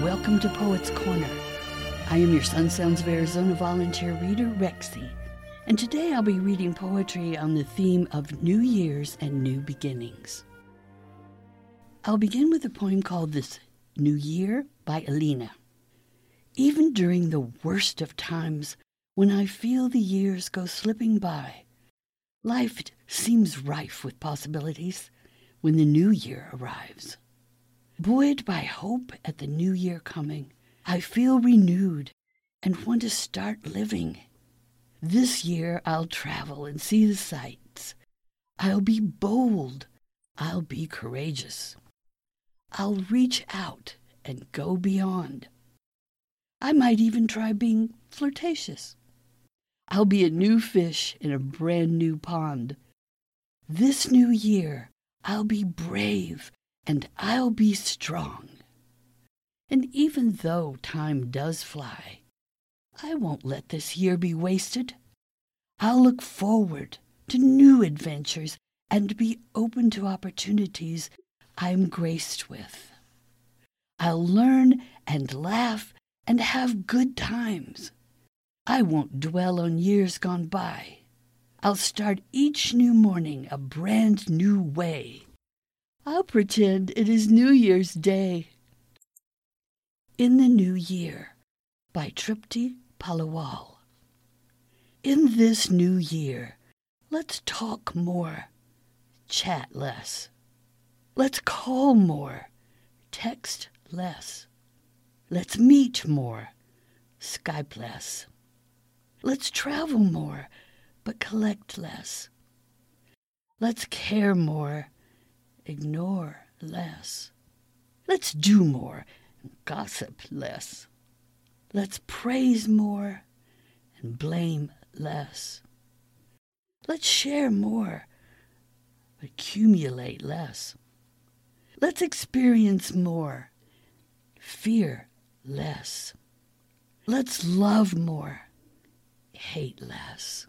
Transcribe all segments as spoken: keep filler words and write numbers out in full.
welcome to Poets Corner. I am your Sun Sounds of Arizona volunteer reader, Rexy, and today I'll be reading poetry on the theme of New Year's and New Beginnings. I'll begin with a poem called This New Year by Alina. Even during the worst of times, when I feel the years go slipping by, life seems rife with possibilities when the new year arrives. Buoyed by hope at the new year coming, I feel renewed and want to start living. This year I'll travel and see the sights. I'll be bold. I'll be courageous. I'll reach out and go beyond. I might even try being flirtatious. I'll be a new fish in a brand new pond. This new year, I'll be brave and I'll be strong. And even though time does fly, I won't let this year be wasted. I'll look forward to new adventures and be open to opportunities I'm graced with. I'll learn and laugh and have good times. I won't dwell on years gone by. I'll start each new morning a brand new way. I'll pretend it is New Year's Day. In the New Year by Tripti Palawal. In this new year, let's talk more, chat less. Let's call more, text less. Let's meet more, Skype less. Let's travel more, but collect less. Let's care more, ignore less. Let's do more, gossip less. Let's praise more and blame less. Let's share more, accumulate less. Let's experience more, fear less. Let's love more, hate less.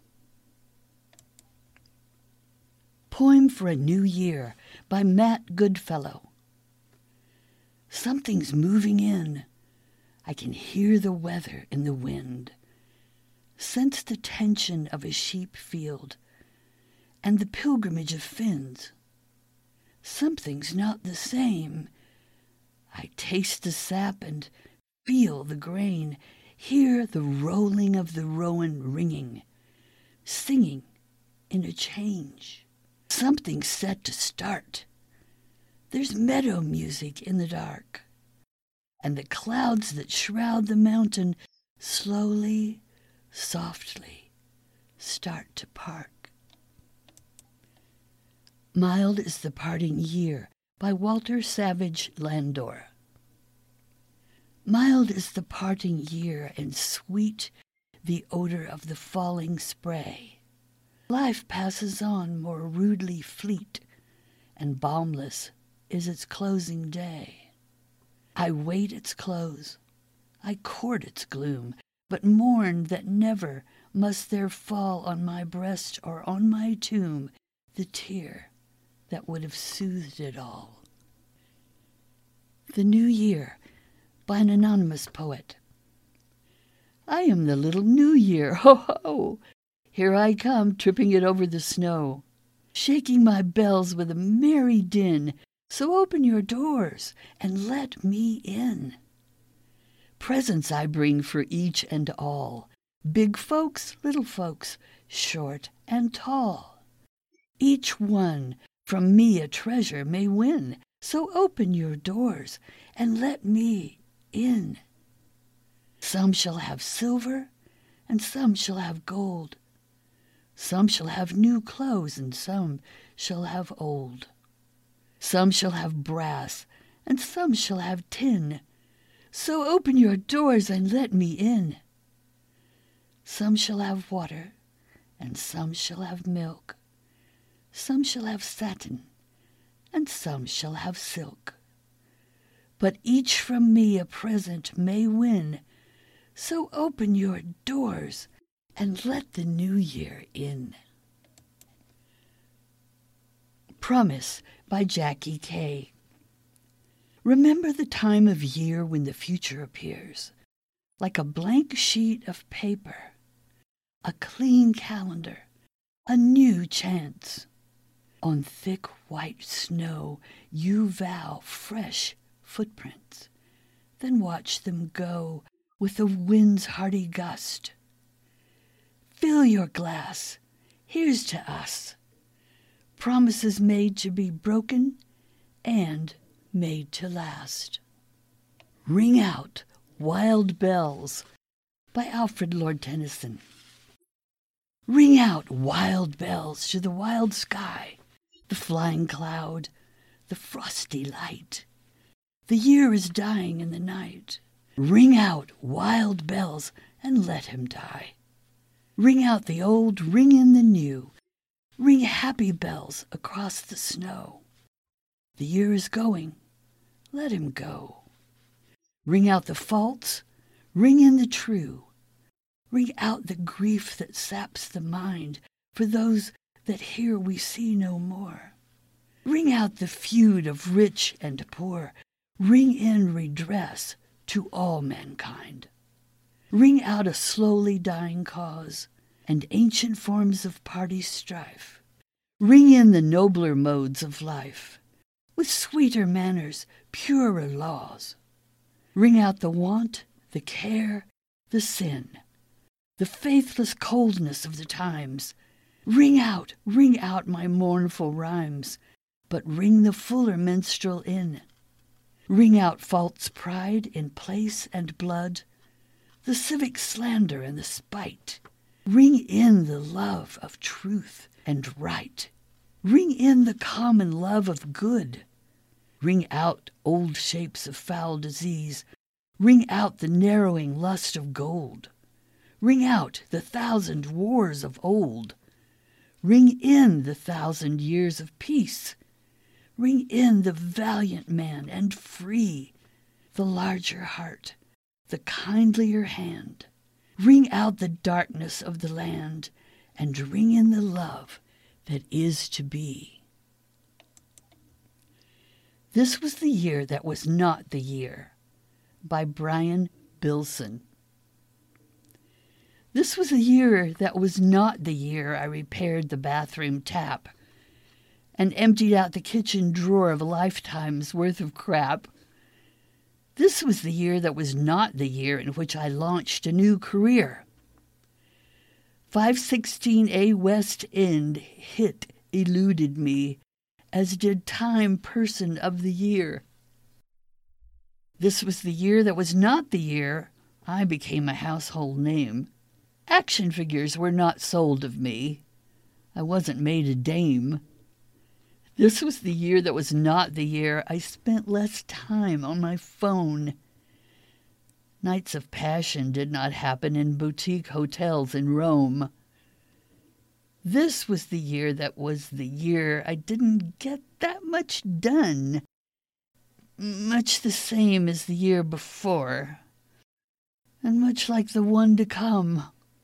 Poem for a New Year by Matt Goodfellow. Something's moving in. I can hear the weather in the wind, sense the tension of a sheep field and the pilgrimage of Finns. Something's not the same. I taste the sap and feel the grain, hear the rolling of the rowan ringing, singing in a change. Something's set to start. There's meadow music in the dark, and the clouds that shroud the mountain slowly, softly start to part. Mild is the Parting Year by Walter Savage Landor. Mild is the parting year, and sweet the odor of the falling spray. Life passes on more rudely fleet, and balmless is its closing day. I wait its close, I court its gloom, but mourn that never must there fall on my breast or on my tomb the tear that would have soothed it all. The New Year by an anonymous poet. I am the little New Year, ho ho! Here I come, tripping it over the snow, shaking my bells with a merry din. So open your doors and let me in. Presents I bring for each and all, big folks, little folks, short and tall. Each one from me a treasure may win, so open your doors and let me in. Some shall have silver and some shall have gold. Some shall have new clothes, and some shall have old. Some shall have brass, and some shall have tin. So open your doors and let me in. Some shall have water, and some shall have milk. Some shall have satin, and some shall have silk. But each from me a present may win. So open your doors and let the new year in. Promise by Jackie Kay. Remember the time of year when the future appears, like a blank sheet of paper, a clean calendar, a new chance. On thick white snow you vow fresh footprints, then watch them go with the wind's hearty gust. Fill your glass, here's to us, promises made to be broken and made to last. Ring out, Wild Bells by Alfred Lord Tennyson. Ring out, wild bells, to the wild sky, the flying cloud, the frosty light. The year is dying in the night. Ring out, wild bells, and let him die. Ring out the old, ring in the new. Ring happy bells across the snow. The year is going, let him go. Ring out the false, ring in the true. Ring out the grief that saps the mind for those that here we see no more. Ring out the feud of rich and poor. Ring in redress to all mankind. Ring out a slowly dying cause and ancient forms of party strife. Ring in the nobler modes of life with sweeter manners, purer laws. Ring out the want, the care, the sin, the faithless coldness of the times. Ring out, ring out my mournful rhymes, but ring the fuller minstrel in. Ring out false pride in place and blood, the civic slander and the spite. Ring in the love of truth and right. Ring in the common love of good. Ring out old shapes of foul disease. Ring out the narrowing lust of gold. Ring out the thousand wars of old. Ring in the thousand years of peace. Ring in the valiant man and free, the larger heart, the kindlier hand. Ring out the darkness of the land, and ring in the love that is to be. This was the year that was not the year, by Brian Bilson. This was the year that was not the year I repaired the bathroom tap and emptied out the kitchen drawer of a lifetime's worth of crap. This was the year that was not the year in which I launched a new career. five sixteen A West End hit eluded me, as did Time Person of the Year. This was the year that was not the year I became a household name. Action figures were not sold of me. I wasn't made a dame. This was the year that was not the year I spent less time on my phone. Nights of passion did not happen in boutique hotels in Rome. This was the year that was the year I didn't get that much done. Much the same as the year before, and much like the one to come.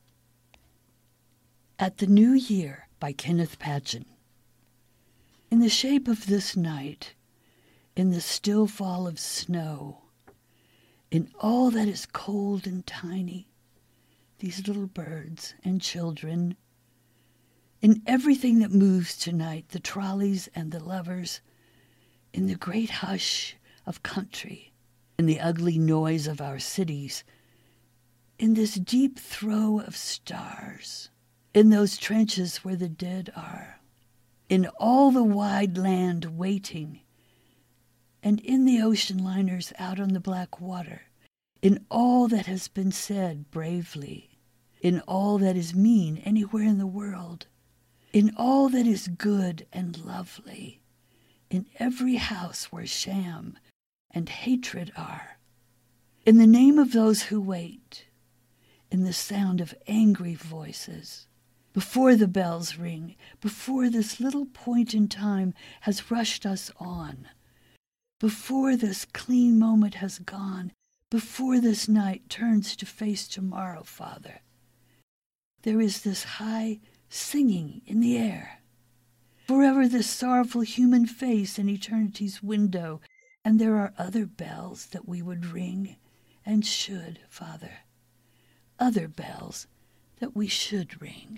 At the New Year by Kenneth Patchen. In the shape of this night, in the still fall of snow, in all that is cold and tiny, these little birds and children, in everything that moves tonight, the trolleys and the lovers, in the great hush of country, in the ugly noise of our cities, in this deep throe of stars, in those trenches where the dead are, in all the wide land waiting, and in the ocean liners out on the black water, in all that has been said bravely, in all that is mean anywhere in the world, in all that is good and lovely, in every house where sham and hatred are, in the name of those who wait, in the sound of angry voices, before the bells ring, before this little point in time has rushed us on, before this clean moment has gone, before this night turns to face tomorrow, Father, there is this high singing in the air. Forever this sorrowful human face in eternity's window, And there are other bells that we would ring and should, Father. Other bells that we should ring.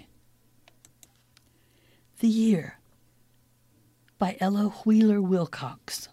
The Year by Ella Wheeler Wilcox.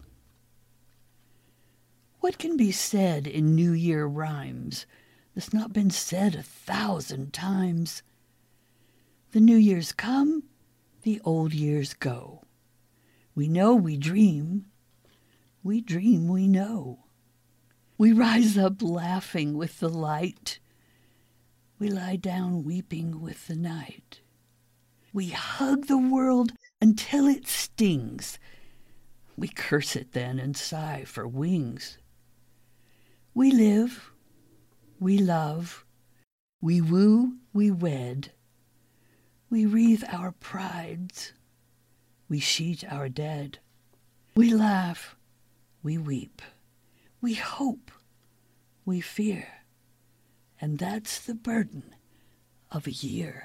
What can be said in New Year rhymes that's not been said a thousand times? The New Year's come, the old years go. We know we dream, we dream we know. We rise up laughing with the light. We lie down weeping with the night. We hug the world until it stings. We curse it then and sigh for wings. We live, we love, we woo, we wed. We wreathe our prides, we sheet our dead. We laugh, we weep, we hope, we fear. And that's the burden of a year.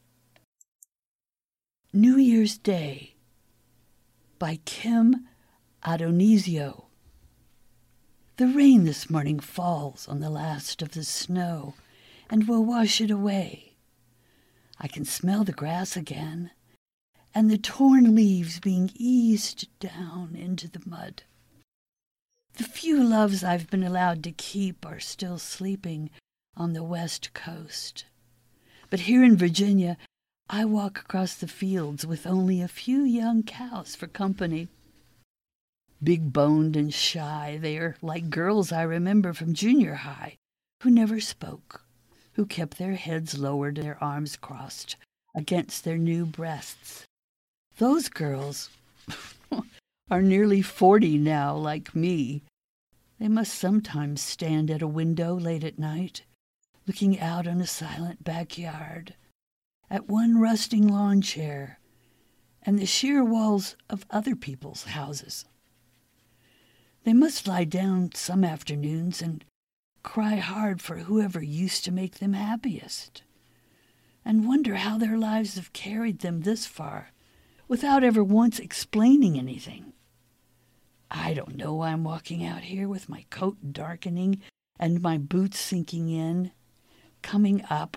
New Year's Day by Kim Adonisio. The rain this morning falls on the last of the snow and will wash it away. I can smell the grass again and the torn leaves being eased down into the mud. The few loves I've been allowed to keep are still sleeping on the west coast. But here in Virginia, I walk across the fields with only a few young cows for company. Big-boned and shy, they are like girls I remember from junior high, who never spoke, who kept their heads lowered, their arms crossed against their new breasts. Those girls are nearly forty now, like me. They must sometimes stand at a window late at night, looking out on a silent backyard, at one rusting lawn chair and the sheer walls of other people's houses. They must lie down some afternoons and cry hard for whoever used to make them happiest, and wonder how their lives have carried them this far without ever once explaining anything. I don't know why I'm walking out here with my coat darkening and my boots sinking in, coming up.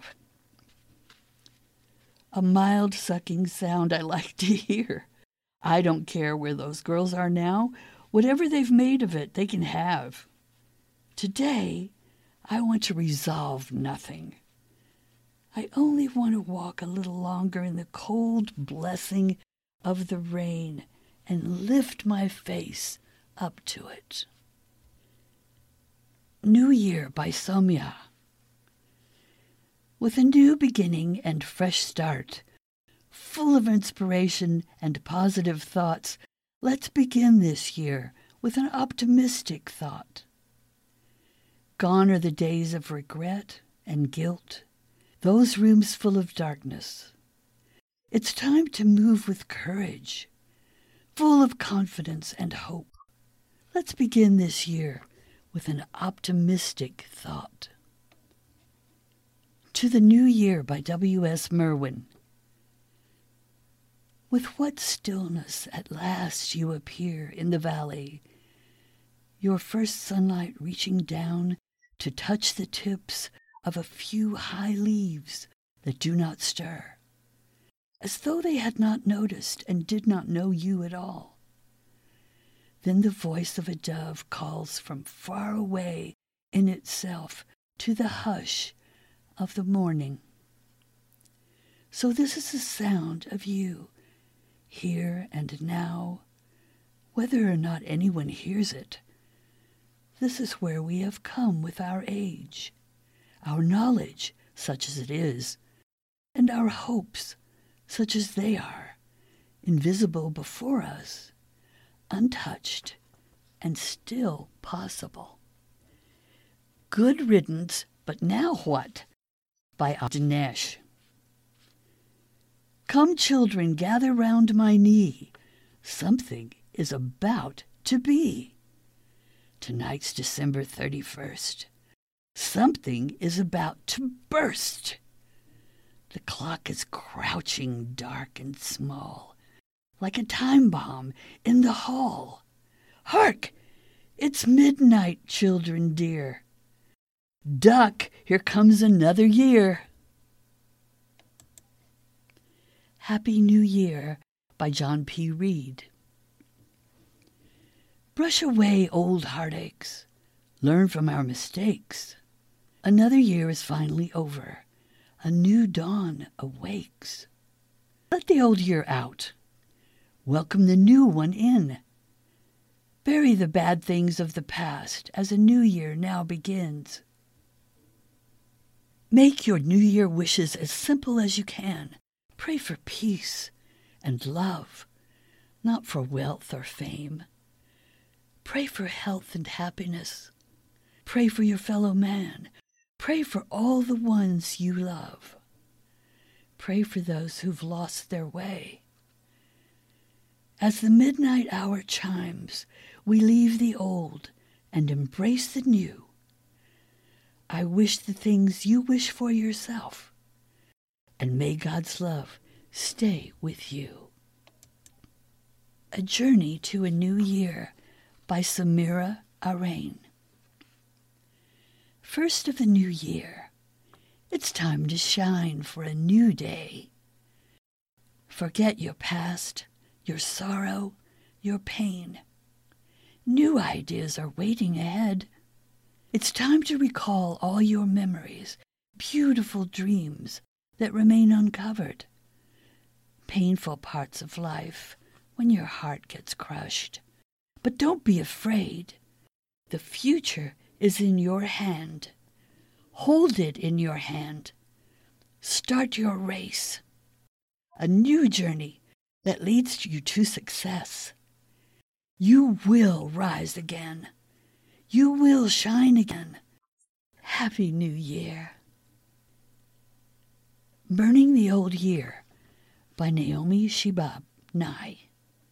A mild sucking sound I like to hear. I don't care where those girls are now. Whatever they've made of it, they can have. Today, I want to resolve nothing. I only want to walk a little longer in the cold blessing of the rain and lift my face up to it. New Year by Somya. With a new beginning and fresh start, full of inspiration and positive thoughts, let's begin this year with an optimistic thought. Gone are the days of regret and guilt, those rooms full of darkness. It's time to move with courage, full of confidence and hope. Let's begin this year with an optimistic thought. To the New Year by W S Merwin. With what stillness at last you appear in the valley, your first sunlight reaching down to touch the tips of a few high leaves that do not stir, as though they had not noticed and did not know you at all. Then the voice of a dove calls from far away in itself to the hush of the morning. So this is the sound of you, here and now, whether or not anyone hears it. This is where we have come with our age, our knowledge, such as it is, and our hopes, such as they are, invisible before us, untouched, and still possible. Good riddance, but now what? By Dinesh. Come, children, gather round my knee. Something is about to be. Tonight's December thirty-first. Something is about to burst. The clock is crouching dark and small, like a time bomb in the hall. Hark! It's midnight, children dear. Duck, here comes another year. Happy New Year by John P. Reed. Brush away old heartaches. Learn from our mistakes. Another year is finally over. A new dawn awakes. Let the old year out. Welcome the new one in. Bury the bad things of the past as a new year now begins. Make your New Year wishes as simple as you can. Pray for peace and love, not for wealth or fame. Pray for health and happiness. Pray for your fellow man. Pray for all the ones you love. Pray for those who've lost their way. As the midnight hour chimes, we leave the old and embrace the new. I wish the things you wish for yourself, and may God's love stay with you. A Journey to a New Year by Samira Arain. First of the new year, it's time to shine for a new day. Forget your past, your sorrow, your pain. New ideas are waiting ahead. It's time to recall all your memories, beautiful dreams that remain uncovered. Painful parts of life when your heart gets crushed. But don't be afraid. The future is in your hand. Hold it in your hand. Start your race. A new journey that leads you to success. You will rise again. You will shine again. Happy New Year. Burning the Old Year by Naomi Shihab Nye.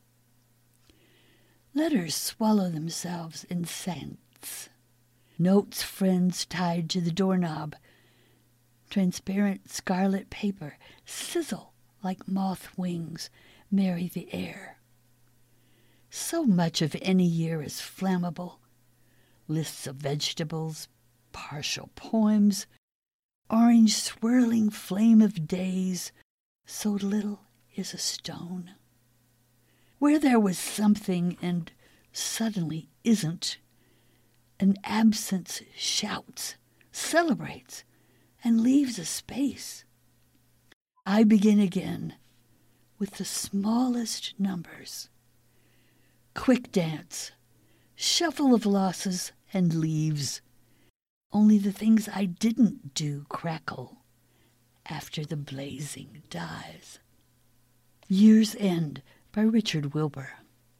Letters swallow themselves in scents. Notes, friends tied to the doorknob. Transparent scarlet paper sizzle like moth wings, marry the air. So much of any year is flammable. Lists of vegetables, partial poems, orange swirling flame of days, so little is a stone. Where there was something and suddenly isn't, an absence shouts, celebrates, and leaves a space. I begin again with the smallest numbers. Quick dance, shuffle of losses and leaves. Only the things I didn't do crackle after the blazing dies. Year's End by Richard Wilbur.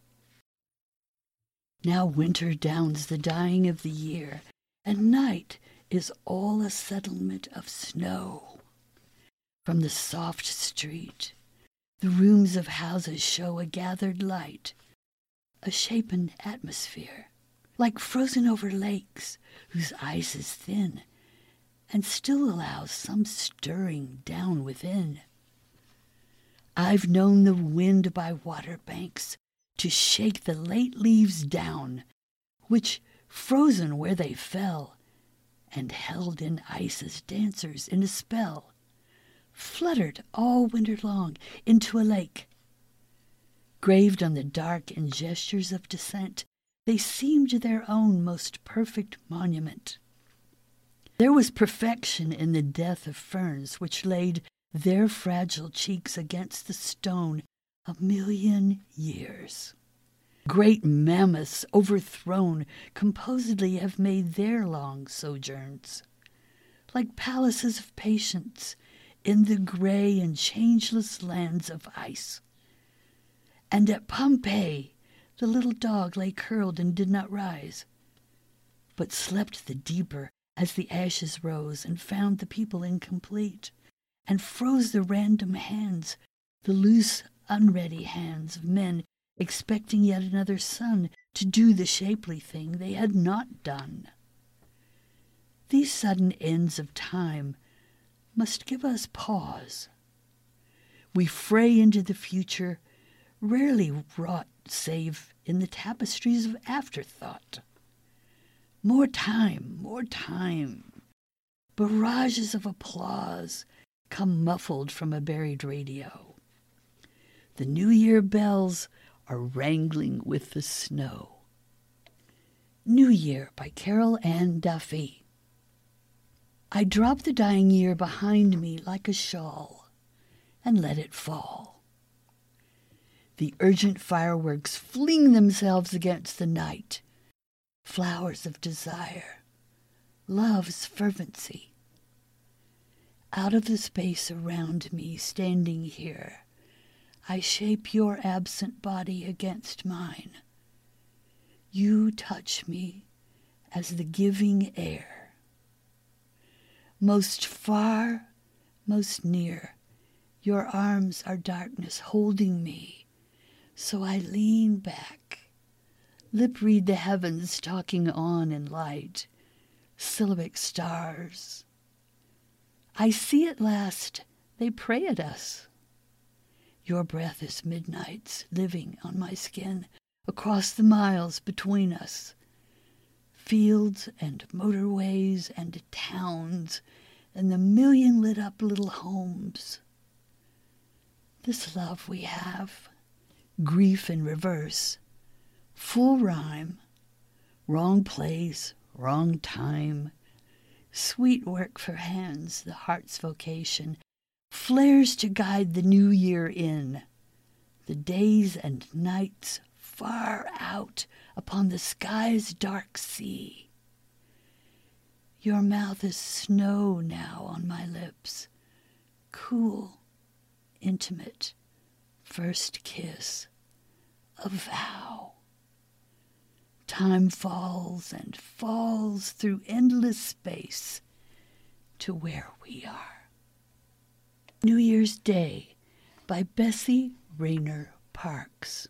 Now winter downs the dying of the year, and night is all a settlement of snow. From the soft street, the rooms of houses show a gathered light, a shapen atmosphere, like frozen-over lakes whose ice is thin and still allows some stirring down within. I've known the wind by water banks to shake the late leaves down, which, frozen where they fell, and held in ice as dancers in a spell, fluttered all winter long into a lake. Graved on the dark in gestures of descent, they seemed their own most perfect monument. There was perfection in the death of ferns which laid their fragile cheeks against the stone a million years. Great mammoths overthrown composedly have made their long sojourns, like palaces of patience in the gray and changeless lands of ice. And at Pompeii, the little dog lay curled and did not rise, but slept the deeper as the ashes rose and found the people incomplete, and froze the random hands, the loose, unready hands of men expecting yet another sun to do the shapely thing they had not done. These sudden ends of time must give us pause. We fray into the future, rarely wrought save in the tapestries of afterthought. More time, more time. Barrages of applause come muffled from a buried radio. The New Year bells are wrangling with the snow. New Year by Carol Ann Duffy. I drop the dying year behind me like a shawl and let it fall. The urgent fireworks fling themselves against the night, flowers of desire, love's fervency. Out of the space around me, standing here, I shape your absent body against mine. You touch me as the giving air. Most far, most near, your arms are darkness holding me, so I lean back, lip read the heavens talking on in light, syllabic stars. I see at last they pray at us. Your breath is midnight's living on my skin across the miles between us. Fields and motorways and towns and the million lit up little homes. This love we have, grief in reverse, full rhyme, wrong place, wrong time, sweet work for hands, the heart's vocation, flares to guide the new year in, the days and nights far out upon the sky's dark sea. Your mouth is snow now on my lips, cool, intimate, first kiss, a vow. Time falls and falls through endless space to where we are. New Year's Day by Bessie Rayner Parks.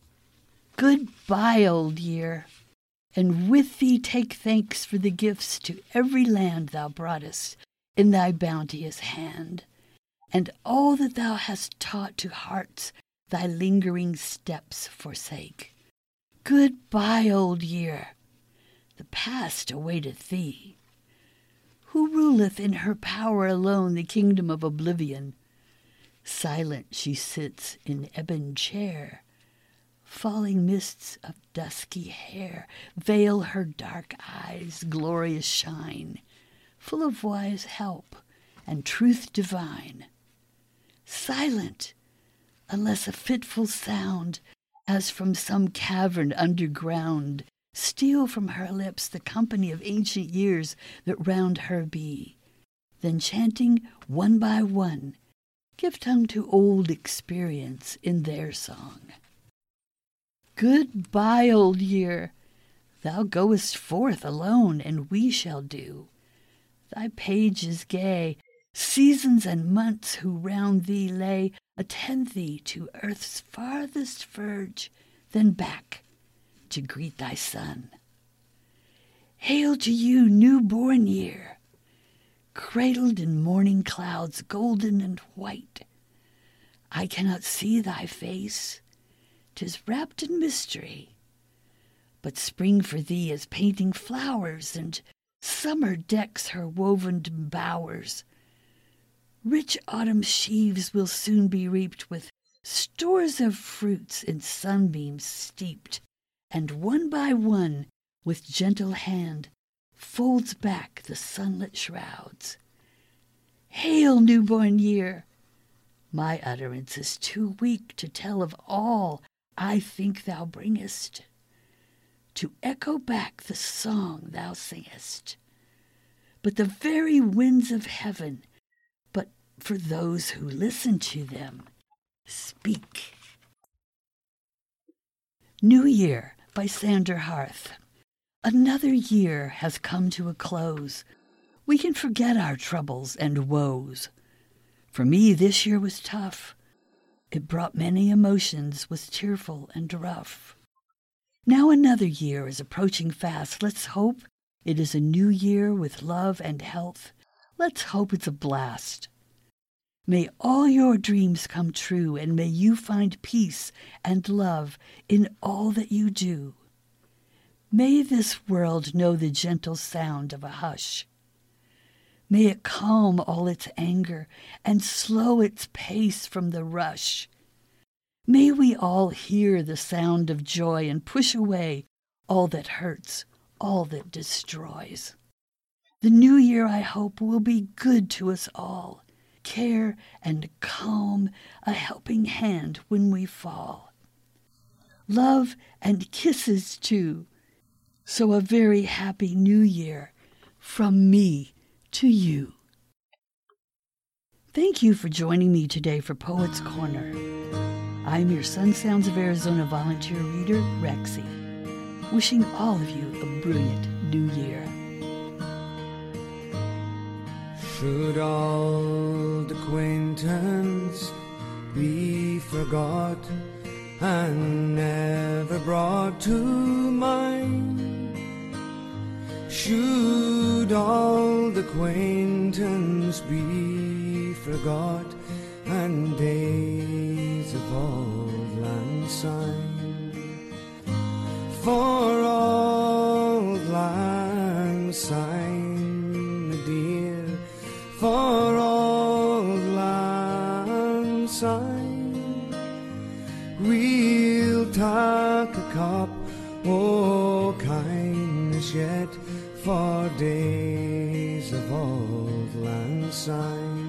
Goodbye, old year, and with thee take thanks for the gifts to every land thou broughtest in thy bounteous hand, and all that thou hast taught to hearts thy lingering steps forsake. Goodbye, old year, the past awaiteth thee. Who ruleth in her power alone the kingdom of oblivion? Silent she sits in ebon chair, falling mists of dusky hair veil her dark eyes' glorious shine, full of wise help and truth divine. Silent, unless a fitful sound, as from some cavern underground, steal from her lips the company of ancient years that round her be, then chanting one by one, give tongue to old experience in their song. Goodbye, old year, thou goest forth alone, and we shall do. Thy page is gay, seasons and months who round thee lay attend thee to earth's farthest verge, then back to greet thy son. Hail to you, new-born year, cradled in morning clouds golden and white. I cannot see thy face, 'tis wrapped in mystery, but spring for thee is painting flowers, and summer decks her woven bowers. Rich autumn sheaves will soon be reaped with stores of fruits in sunbeams steeped, and one by one, with gentle hand, folds back the sunlit shrouds. Hail, newborn year! My utterance is too weak to tell of all I think thou bringest, to echo back the song thou singest. But the very winds of heaven, but for those who listen to them, speak. New Year by Sander Harth. Another year has come to a close. We can forget our troubles and woes. For me, this year was tough. It brought many emotions, was tearful and rough. Now another year is approaching fast. Let's hope it is a new year with love and health. Let's hope it's a blast. May all your dreams come true, and may you find peace and love in all that you do. May this world know the gentle sound of a hush. May it calm all its anger and slow its pace from the rush. May we all hear the sound of joy and push away all that hurts, all that destroys. The new year, I hope, will be good to us all. Care and calm, a helping hand when we fall. Love and kisses, too. So a very happy new year from me to you. Thank you for joining me today for Poets Corner. I'm your Sun Sounds of Arizona volunteer reader, Rexy, wishing all of you a brilliant new year. Should old acquaintance be forgot and never brought to mind? Should old acquaintance be forgot and days of old lang syne? For old lang syne, dear, for old lang syne, we'll take a cup o' kindness yet for days of old lang syne.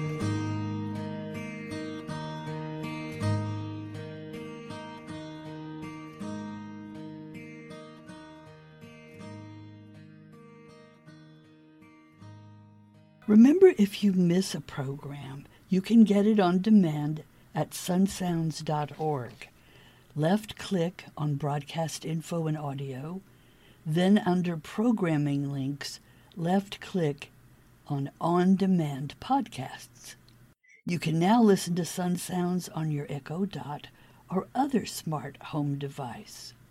Remember, if you miss a program, you can get it on demand at sun sounds dot org. Left-click on Broadcast Info and Audio, then under Programming Links, left-click on On-Demand Podcasts. You can now listen to Sun Sounds on your Echo Dot or other smart home device.